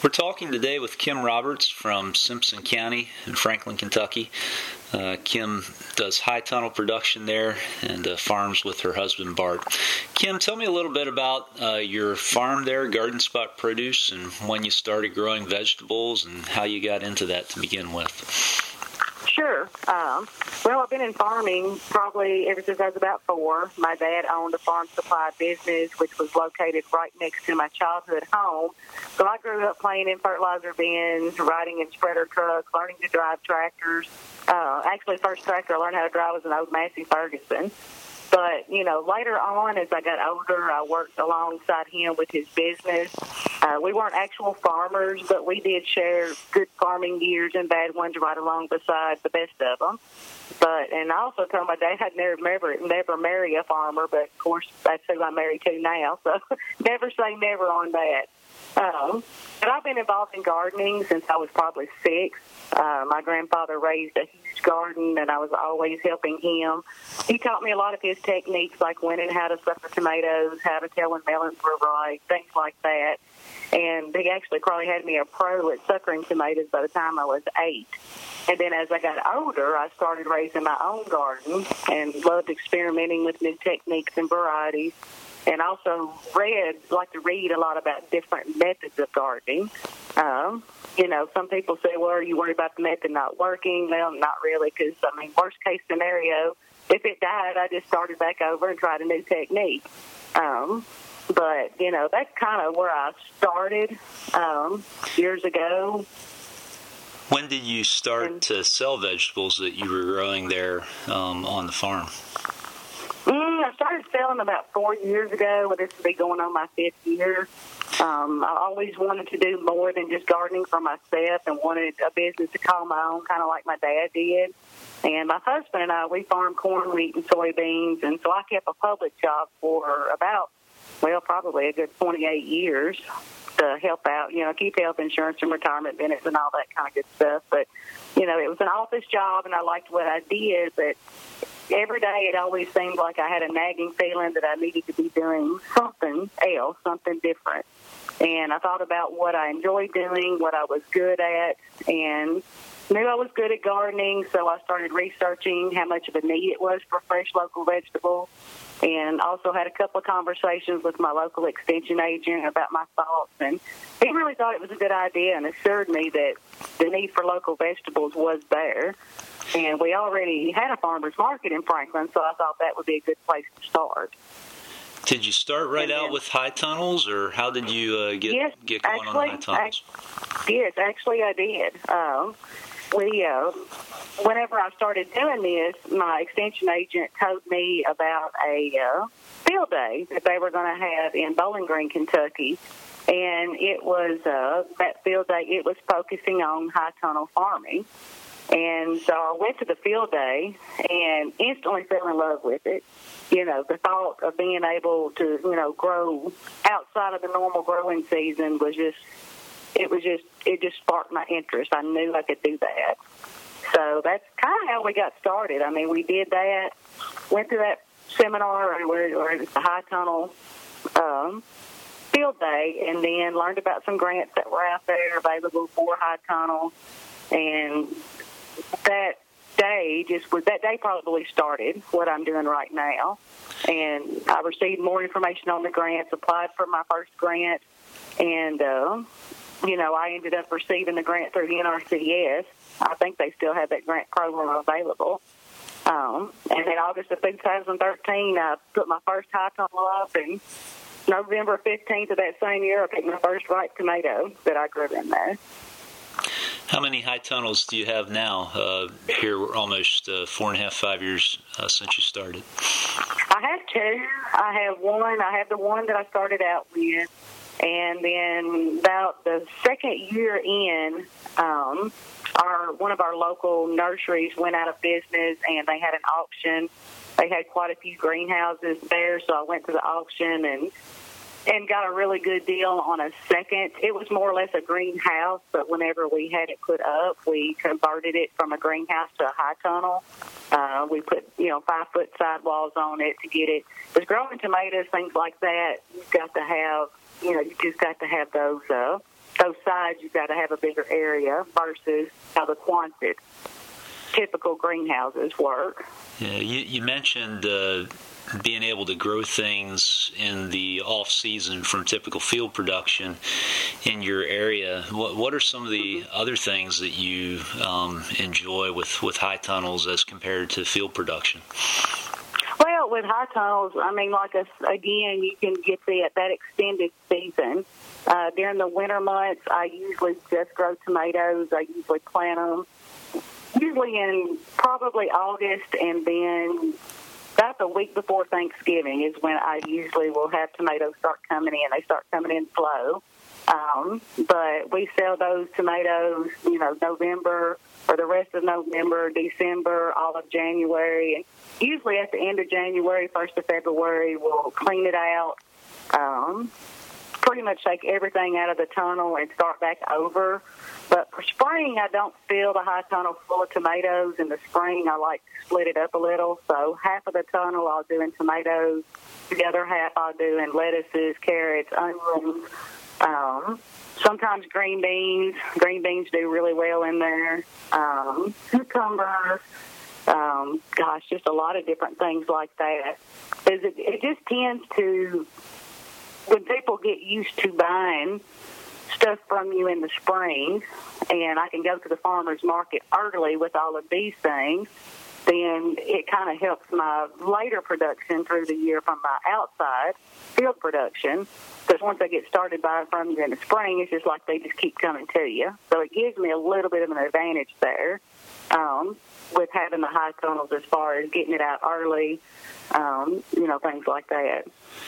We're talking today with Kim Roberts from Simpson County in Franklin, Kentucky. Kim does high tunnel production there and farms with her husband, Bart. Kim, tell me a little bit about your farm there, Garden Spot Produce, and when you started growing vegetables and how you got into that to begin with. Sure. Well, I've been in farming probably ever since I was about 4. My dad owned a farm supply business, which was located right next to my childhood home. So I grew up playing in fertilizer bins, riding in spreader trucks, learning to drive tractors. Actually, first tractor I learned how to drive was an old Massey Ferguson. But, later on, as I got older, I worked alongside him with his business. We weren't actual farmers, but we did share good farming years and bad ones right along beside the best of them. And I also told my dad I'd never marry a farmer, but of course that's who I'm married to now, so never say never on that. But I've been involved in gardening since I was probably 6. My grandfather raised a huge garden, and I was always helping him. He taught me a lot of his techniques, like when and how to sucker tomatoes, how to tell when melons were ripe, things like that. And he actually probably had me a pro at suckering tomatoes by the time I was 8. And then as I got older, I started raising my own garden and loved experimenting with new techniques and varieties. And also like to read a lot about different methods of gardening. Some people say, well, are you worried about the method not working? Well, not really, because, worst case scenario, if it died, I just started back over and tried a new technique. But that's kind of where I started years ago. When did you start to sell vegetables that you were growing there on the farm? I started selling about 4 years ago. This will be going on my 5th year. I always wanted to do more than just gardening for myself and wanted a business to call my own, kind of like my dad did. And my husband and I, we farmed corn, wheat, and soybeans, and so I kept a public job for about, probably a good 28 years to help out, keep health insurance and retirement benefits and all that kind of good stuff. But, it was an office job, and I liked what I did, but every day it always seemed like I had a nagging feeling that I needed to be doing something else, something different. And I thought about what I enjoyed doing, what I was good at, and knew I was good at gardening, so I started researching how much of a need it was for fresh local vegetables, and also had a couple of conversations with my local extension agent about my thoughts, and he really thought it was a good idea and assured me that the need for local vegetables was there. And we already had a farmer's market in Franklin, so I thought that would be a good place to start. Did you start right out with high tunnels, or how did you get going on the high tunnels? Yes, actually I did. Whenever I started doing this, my extension agent told me about a field day that they were going to have in Bowling Green, Kentucky. And it was, that field day, it was focusing on high tunnel farming. And so I went to the field day and instantly fell in love with it. The thought of being able to, grow outside of the normal growing season it just sparked my interest. I knew I could do that. So that's kind of how we got started. We did that, went to that seminar where it was the high tunnel field day, and then learned about some grants that were out there available for high tunnels. And that day probably started what I'm doing right now. And I received more information on the grants, applied for my first grant, and I ended up receiving the grant through the NRCS. I think they still have that grant program available. And in August of 2013, I put my first high tunnel up, and November 15th of that same year, I picked my first ripe tomato that I grew in there. How many high tunnels do you have now? Here we're almost 4.5, 5 years since you started. I have 2. I have one. I have the one that I started out with. And then about the second year in, one of our local nurseries went out of business, and they had an auction. They had quite a few greenhouses there, so I went to the auction and got a really good deal on a second. It was more or less a greenhouse, but whenever we had it put up, we converted it from a greenhouse to a high tunnel. We put, 5-foot sidewalls on it to get it. With growing tomatoes, things like that, you've got to have, you just got to have those those sides, you've got to have a bigger area versus how the Quonset typical greenhouses work. Yeah, you mentioned being able to grow things in the off season from typical field production in your area. What are some of the other things that you enjoy with high tunnels as compared to field production? Well, with high tunnels, I mean, again, you can get that extended season. During the winter months, I usually just grow tomatoes. I usually plant them usually in probably August, and then about the week before Thanksgiving is when I usually will have tomatoes start coming in. They start coming in slow. But we sell those tomatoes, November, or the rest of November, December, all of January. And usually at the end of January, 1st of February, we'll clean it out, pretty much take everything out of the tunnel and start back over. But for spring, I don't fill the high tunnel full of tomatoes. In the spring, I like to split it up a little. So half of the tunnel I'll do in tomatoes. The other half I'll do in lettuces, carrots, onions, sometimes green beans. Green beans do really well in there. Cucumbers. Just a lot of different things like that. It just tends to, when people get used to buying stuff from you in the spring, and I can go to the farmer's market early with all of these things, then it kind of helps my later production through the year from my outside field production. Because once I get started buying from you in the spring, it's just like they just keep coming to you. So it gives me a little bit of an advantage there with having the high tunnels as far as getting it out early, things like that.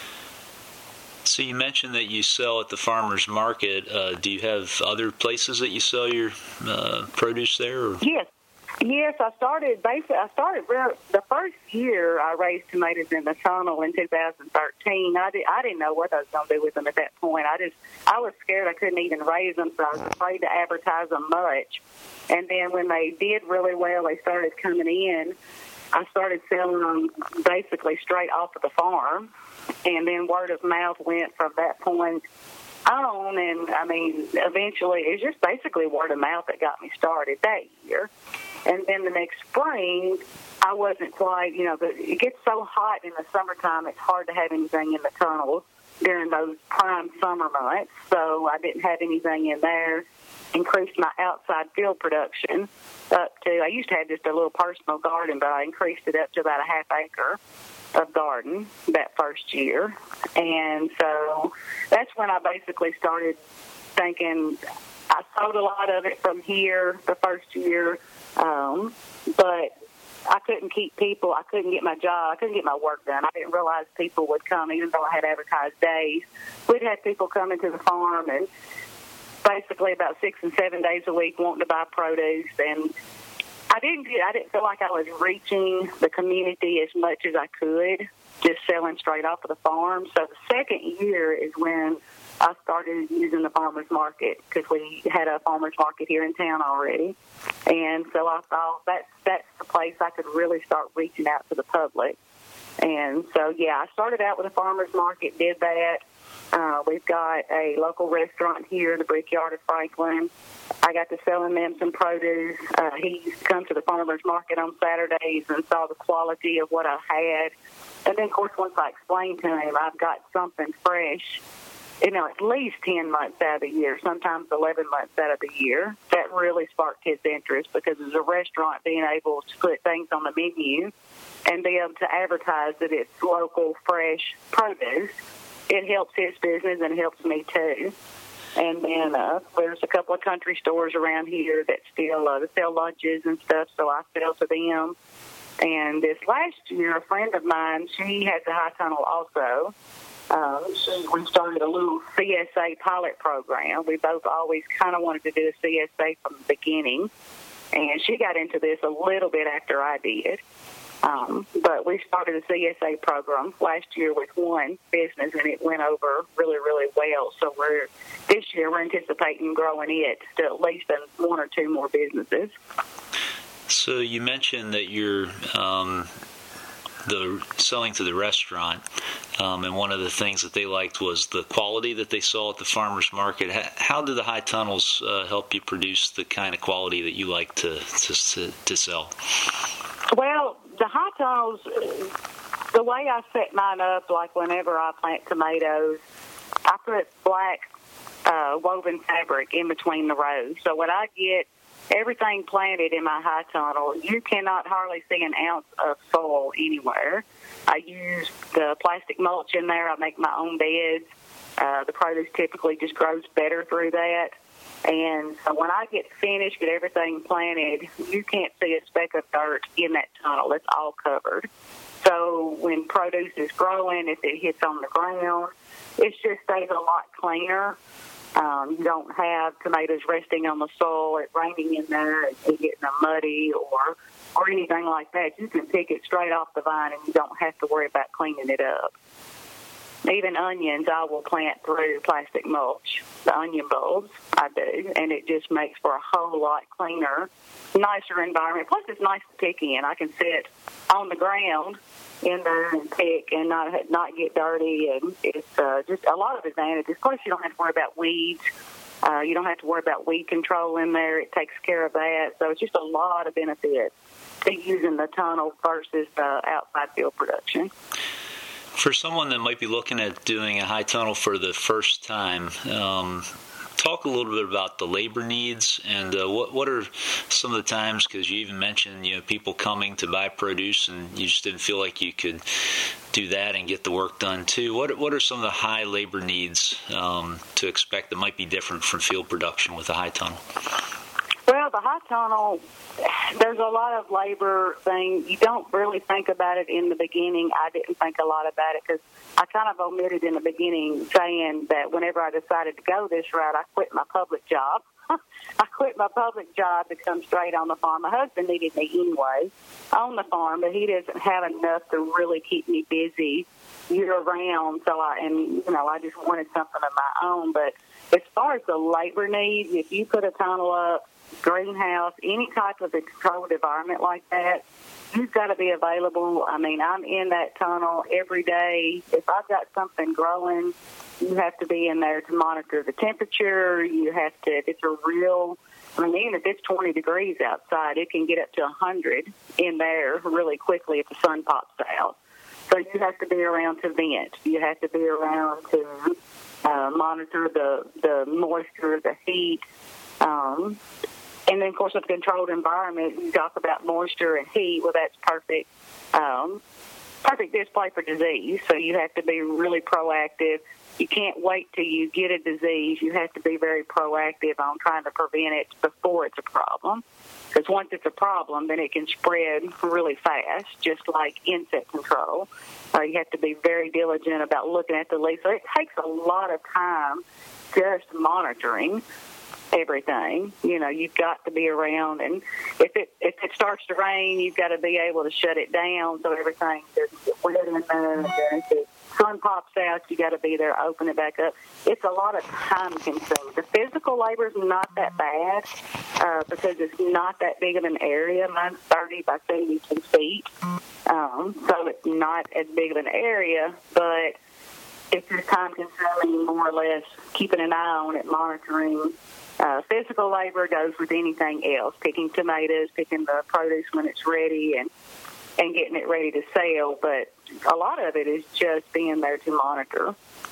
So you mentioned that you sell at the farmer's market. Do you have other places that you sell your produce there? Or? Yes, I started the first year I raised tomatoes in the tunnel in 2013. I didn't know what I was going to do with them at that point. I was scared I couldn't even raise them, so I was afraid to advertise them much. And then when they did really well, they started coming in. I started selling them basically straight off of the farm. And then word of mouth went from that point on. And, eventually it's just basically word of mouth that got me started that year. And then the next spring, I wasn't quite, it gets so hot in the summertime, it's hard to have anything in the tunnels during those prime summer months. So I didn't have anything in there. Increased my outside field production up to, I used to have just a little personal garden, but I increased it up to about a half acre of garden that first year. And so that's when I basically started thinking, I sold a lot of it from here the first year, but I couldn't keep people. I couldn't get my job. I couldn't get my work done. I didn't realize people would come, even though I had advertised days. We'd have people come into the farm and basically about 6 and 7 days a week wanting to buy produce, and I didn't feel like I was reaching the community as much as I could, just selling straight off of the farm. So the second year is when I started using the farmer's market, because we had a farmer's market here in town already. And so I thought that's the place I could really start reaching out to the public. And so, I started out with a farmer's market, did that. We've got a local restaurant here, the Brickyard of Franklin. I got to selling them some produce. He used to come to the farmer's market on Saturdays and saw the quality of what I had. And then, of course, once I explained to him I've got something fresh, at least 10 months out of the year, sometimes 11 months out of the year, that really sparked his interest, because as a restaurant, being able to put things on the menu and be able to advertise that it's local, fresh produce, it helps his business and helps me too. And then there's a couple of country stores around here that still sell lunches and stuff, so I sell to them. And this last year, a friend of mine, she has a high tunnel also. We started a little CSA pilot program. We both always kind of wanted to do a CSA from the beginning, and she got into this a little bit after I did. But we started a CSA program last year with one business, and it went over really, really well. So this year we're anticipating growing it to at least one or two more businesses. So you mentioned that you're the selling to the restaurant, and one of the things that they liked was the quality that they saw at the farmers market. How do the high tunnels help you produce the kind of quality that you like to sell? Well, the high tunnels, the way I set mine up, like whenever I plant tomatoes, I put black woven fabric in between the rows. So when I get everything planted in my high tunnel, you cannot hardly see an ounce of soil anywhere. I use the plastic mulch in there. I make my own beds. The produce typically just grows better through that. And so when I get finished, get everything planted, you can't see a speck of dirt in that tunnel. It's all covered. So when produce is growing, if it hits on the ground, it just stays a lot cleaner. You don't have tomatoes resting on the soil, it raining in there, and getting them muddy or anything like that. You can pick it straight off the vine, and you don't have to worry about cleaning it up. Even onions, I will plant through plastic mulch. The onion bulbs, I do, and it just makes for a whole lot cleaner, nicer environment. Plus, it's nice to pick in. I can sit on the ground in there and pick and not get dirty, and it's just a lot of advantages. Of course, you don't have to worry about weeds. You don't have to worry about weed control in there. It takes care of that. So it's just a lot of benefits to using the tunnel versus the outside field production. For someone that might be looking at doing a high tunnel for the first time, talk a little bit about the labor needs and what are some of the times, because you even mentioned people coming to buy produce and you just didn't feel like you could do that and get the work done too. What are some of the high labor needs to expect that might be different from field production with a high tunnel? Well, the high tunnel, there's a lot of labor thing. You don't really think about it in the beginning. I didn't think a lot about it because I kind of omitted in the beginning saying that whenever I decided to go this route, I quit my public job. I quit my public job to come straight on the farm. My husband needed me anyway on the farm, but he doesn't have enough to really keep me busy year-round. So I just wanted something of my own. But as far as the labor needs, if you put a tunnel up, greenhouse, any type of a controlled environment like that, you've got to be available. I mean, I'm in that tunnel every day. If I've got something growing, you have to be in there to monitor the temperature. You have to, if it's even if it's 20 degrees outside, it can get up to 100 in there really quickly if the sun pops out. So you have to be around to vent. You have to be around to monitor the moisture, the heat. And then, of course, with a controlled environment, you talk about moisture and heat. Well, that's perfect display for disease. So you have to be really proactive. You can't wait till you get a disease. You have to be very proactive on trying to prevent it before it's a problem. Because once it's a problem, then it can spread really fast, just like insect control. You have to be very diligent about looking at the leaves. So it takes a lot of time just monitoring everything. You've got to be around, and if it starts to rain, you've got to be able to shut it down so everything doesn't get wet in there. And if the sun pops out, you got to be there, open it back up. It's a lot of time consuming. The physical labor is not that bad because it's not that big of an area. Mine's 30 by 72 feet, so it's not as big of an area, but it's just time consuming, more or less, keeping an eye on it, monitoring. Physical labor goes with anything else, picking tomatoes, picking the produce when it's ready, and getting it ready to sell. But a lot of it is just being there to monitor.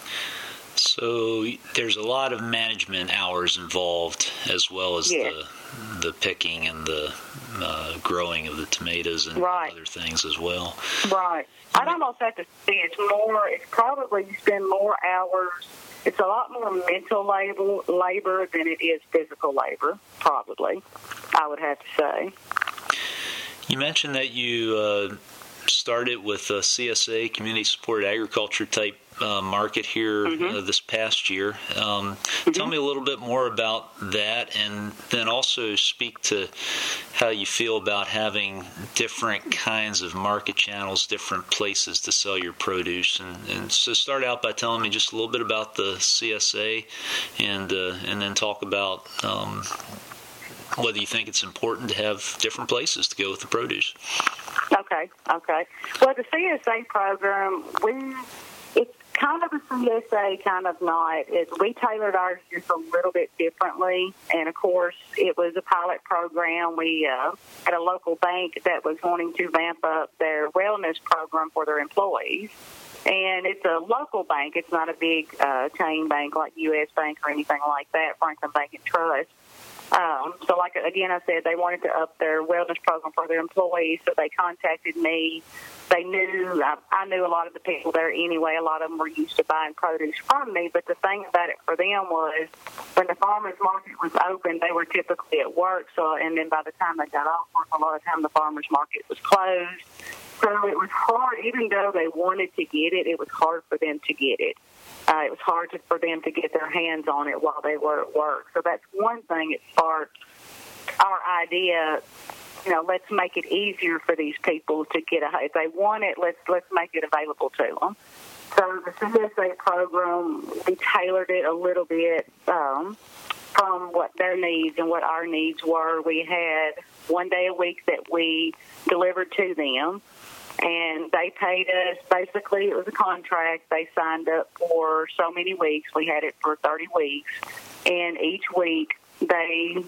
So there's a lot of management hours involved, as well as the picking and the growing of the tomatoes and other things as well. Right. I'd almost have to say it's probably you spend more hours. It's a lot more mental labor than it is physical labor, probably, I would have to say. You mentioned that you started with a CSA, Community Supported Agriculture type market here this past year. Tell me a little bit more about that, and then also speak to how you feel about having different kinds of market channels, different places to sell your produce. And so start out by telling me just a little bit about the CSA, and then talk about whether you think it's important to have different places to go with the produce. Okay. Well, the CSA program, it's kind of a CSA, kind of not. We tailored ours just a little bit differently, and of course, it was a pilot program. We had a local bank that was wanting to ramp up their wellness program for their employees, and it's a local bank. It's not a big chain bank like U.S. Bank or anything like that, Franklin Bank and Trust. So like, again, I said they wanted to up their wellness program for their employees, so they contacted me. They knew, I knew a lot of the people there anyway. A lot of them were used to buying produce from me, but the thing about it for them was when the farmers market was open, they were typically at work, and then by the time they got off work, a lot of time the farmers market was closed. So it was hard, even though they wanted to get it, it was hard for them to get it. It was hard for them to get their hands on it while they were at work. So that's one thing that sparked our idea. Let's make it easier for these people to get if they want it, let's make it available to them. So the CSA program, we tailored it a little bit from what their needs and what our needs were. We had one day a week that we delivered to them, and they paid us. Basically, it was a contract. They signed up for so many weeks. We had it for 30 weeks, and each week they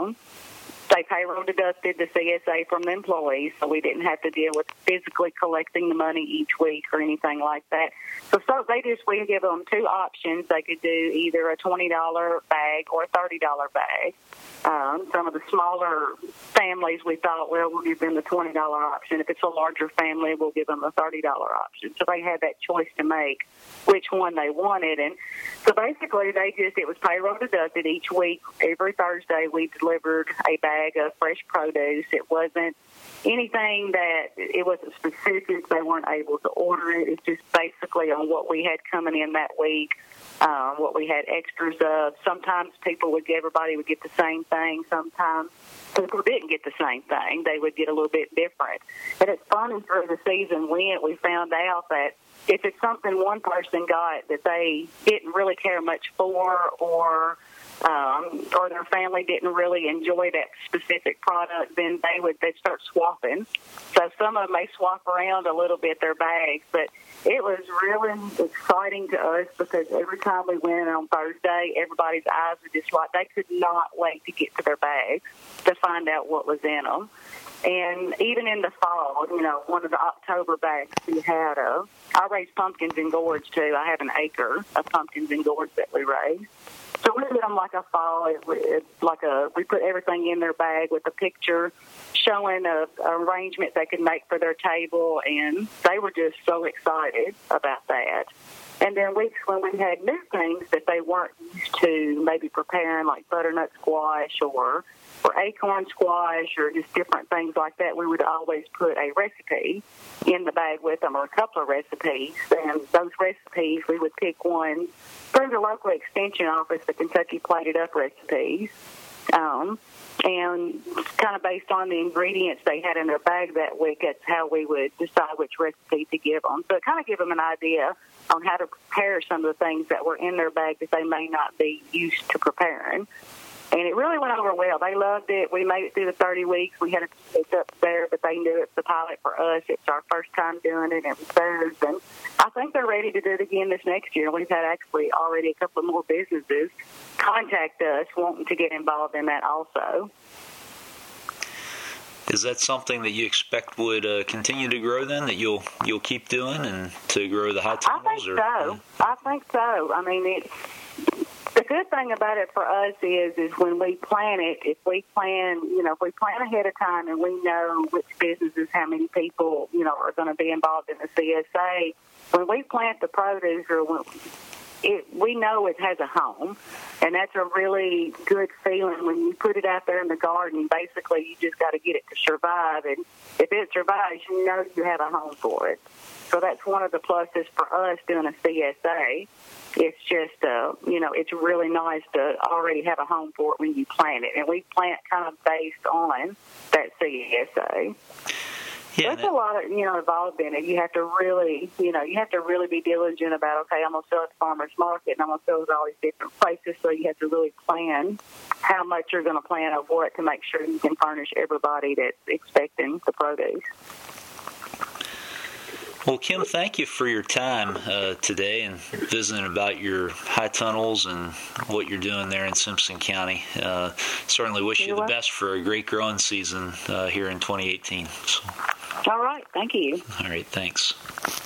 payroll deducted the CSA from the employees, so we didn't have to deal with physically collecting the money each week or anything like that. So we give them two options. They could do either a $20 bag or a $30 bag. Some of the smaller families, we thought, we'll give them the $20 option. If it's a larger family, we'll give them the $30 option. So they had that choice to make which one they wanted. And so basically, it was payroll deducted each week. Every Thursday, we delivered a bag of fresh produce. It wasn't anything it wasn't specific. They weren't able to order it. It's just basically on what we had coming in that week. What we had extras of. Sometimes everybody would get the same thing. Sometimes people didn't get the same thing. They would get a little bit different. And it's funny, through the season went, we found out that if it's something one person got that they didn't really care much for, or their family didn't really enjoy that specific product, then they'd start swapping. So some of them may swap around a little bit their bags, but it was really exciting to us because every time we went on Thursday, everybody's eyes were just like they could not wait to get to their bags to find out what was in them. And even in the fall, one of the October bags we had I raise pumpkins and gourds too. I have an acre of pumpkins and gourds that we raise. So we did them like a fall. We put everything in their bag with a picture showing an arrangement they could make for their table, and they were just so excited about that. And then weeks when we had new things that they weren't used to, maybe preparing, like butternut squash or acorn squash or just different things like that, we would always put a recipe in the bag with them, or a couple of recipes. And those recipes, we would pick one through the local extension office, the Kentucky Plated Up Recipes, and kind of based on the ingredients they had in their bag that week, that's how we would decide which recipe to give them. So it kind of gave them an idea on how to prepare some of the things that were in their bag that they may not be used to preparing. And it really went over well. They loved it. We made it through the 30 weeks. We had a few up there, but they knew it's the pilot for us. It's our first time doing it. It was theirs. And I think they're ready to do it again this next year. We've had actually already a couple of more businesses contact us wanting to get involved in that also. Is that something that you expect would continue to grow then, that you'll keep doing and to grow the high tunnels? I think so. I mean, the good thing about it for us is when we plan it, if we plan ahead of time and we know which businesses, how many people, are going to be involved in the CSA, when we plant the produce we know it has a home, and that's a really good feeling when you put it out there in the garden. Basically, you just got to get it to survive, and if it survives, you know you have a home for it. So that's one of the pluses for us doing a CSA. It's just, it's really nice to already have a home for it when you plant it, and we plant kind of based on that CSA. Yeah, there's a lot of, involved in it. You have to really, be diligent about, okay, I'm going to sell at the farmer's market, and I'm going to sell at all these different places, so you have to really plan how much you're going to plant of what to make sure you can furnish everybody that's expecting the produce. Well, Kim, thank you for your time today and visiting about your high tunnels and what you're doing there in Simpson County. Certainly wish you the best for a great growing season here in 2018. So. All right. Thank you. All right. Thanks.